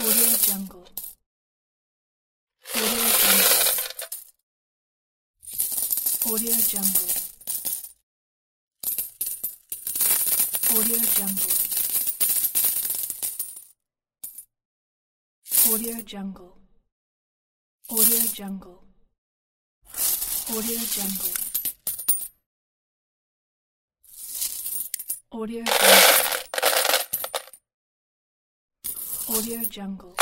Audio Jungle. Audio Jungle. Audio Jungle. Audio Jungle. Audio Jungle. Audio Jungle. Audio Jungle. Audio Jungle. Audio Jungle.